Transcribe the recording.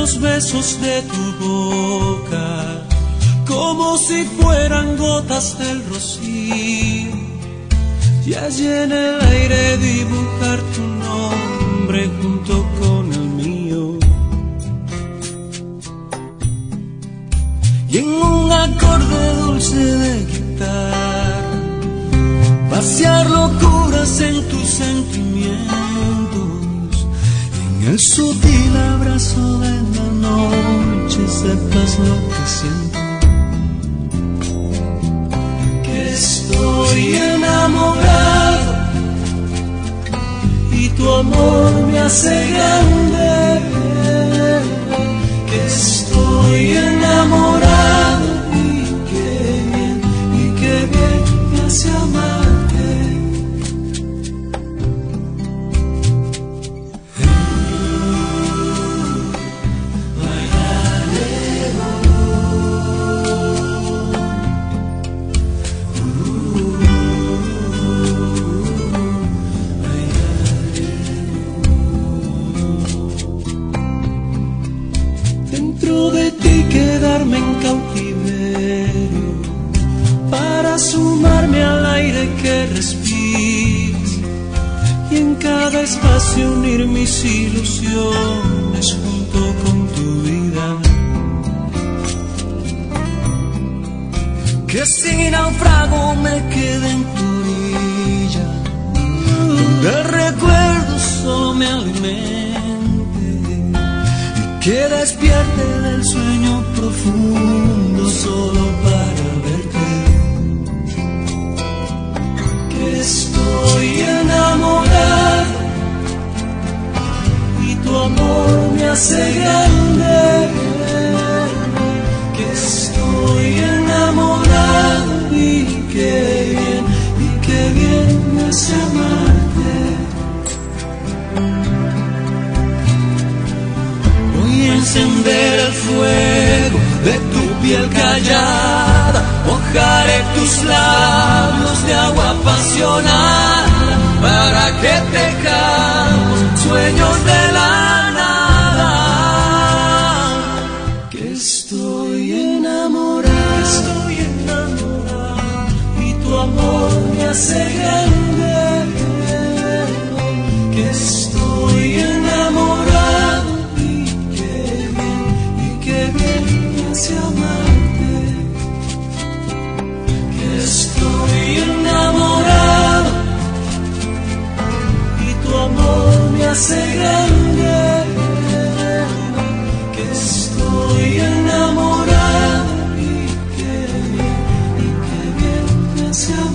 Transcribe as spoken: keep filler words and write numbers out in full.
los besos de tu boca, como si fueran gotas del rocío, y allí en el aire dibujar tu nombre junto con el mío. Y en un acorde dulce de guitarra, vaciar locuras en tus sentimientos. En el sutil abrazo de la noche sepas lo que siento. Que estoy enamorado y tu amor me hace grande. Que estoy enamorado y qué bien, y qué bien me hace amarte. Dentro de ti quedarme en cautiverio, para sumarme al aire que respiras, y en cada espacio unir mis ilusiones junto con tu vida. Que si naufrago me quede en tu orilla, donde el recuerdo solo me alimente, que despierte del sueño profundo solo para verte. Que estoy enamorado y tu amor me hace grande. Que estoy enamorado y qué bien, y qué bien me hace amarte. Encender el fuego de tu piel callada, mojaré tus labios de agua apasionada, para que tejamos sueños de la nada. Que estoy enamorado, que estoy enamorado y tu amor me hace grande. Que estoy enamorado hacia amarte. Que estoy enamorado y tu amor me hace grande. Que estoy enamorado y que bien, y que bien me hace amarte.